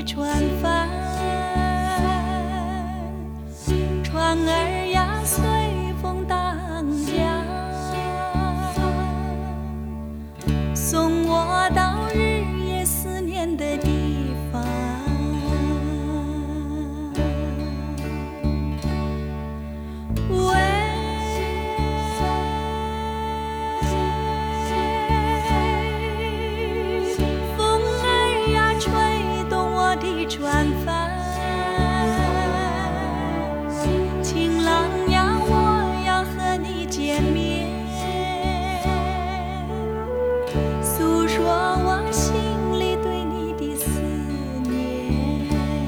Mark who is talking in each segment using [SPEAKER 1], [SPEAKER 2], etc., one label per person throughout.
[SPEAKER 1] 的船帆，船儿呀随风荡漾，送我到日夜思念的地方。船帆，情郎呀，我要和你见面，诉说我心里对你的思念。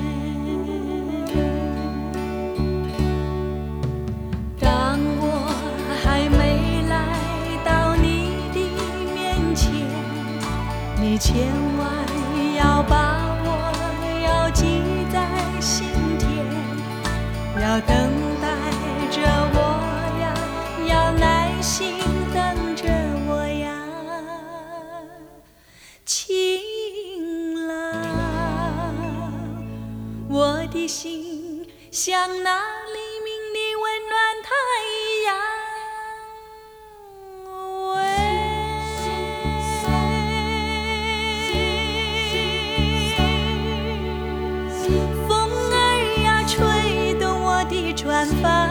[SPEAKER 1] 当我还没来到你的面前，你千万要把记在心田，要等待着我呀，要耐心等着我呀，情郎，我的心像那黎明的温暖太阳。船帆，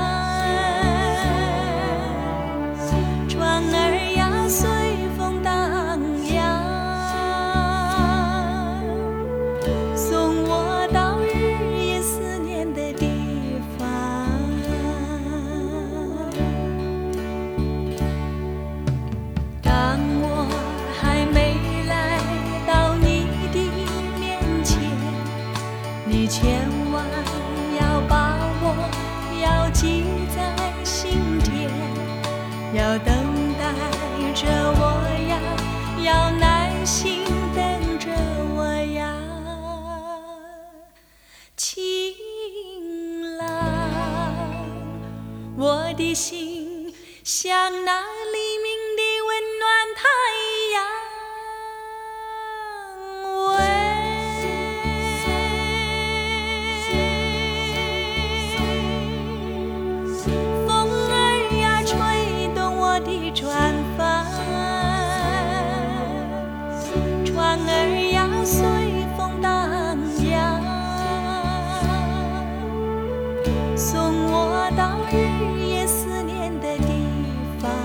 [SPEAKER 1] 船儿呀随风荡漾，送我到日夜思念的地方。当我还没来到你的面前，你千万要把我记在心田，要等待着我呀，要耐心等着我呀，情郎，我的心像那黎明的温暖太阳。船帆，船儿呀随风荡漾，送我到日夜思念的地方。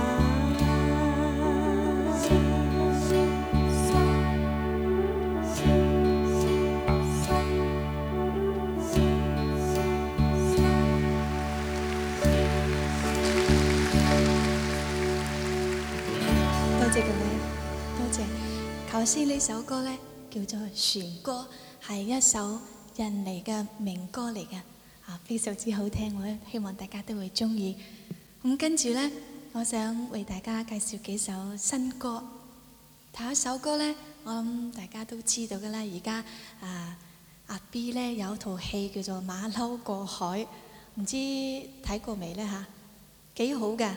[SPEAKER 1] 多謝各位，多謝。頭先呢首歌呢，叫做《船歌》，係一首印尼嘅名歌嚟嘅，非常之好聽，我希望大家都會中意。咁跟住呢，我想為大家介紹幾首新歌。頭一首歌呢，我諗大家都知道㗎啦，而家阿 B 呢有套戲叫做《馬騮過海》，唔知睇過未呢嚇？幾好㗎，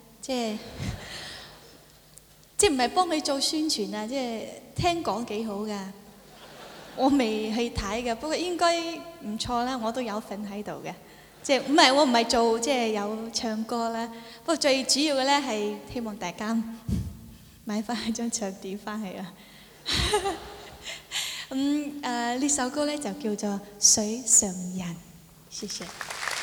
[SPEAKER 1] 即係唔係幫佢做宣傳啊！即係聽講幾好㗎，我未去睇嘅，不過應該唔錯啦，我都有份喺度嘅。即係唔係我唔係做即係有唱歌啦，不過最主要嘅咧係希望大家買翻張唱碟翻去啊！呢首歌咧就叫做《水上人》，謝謝。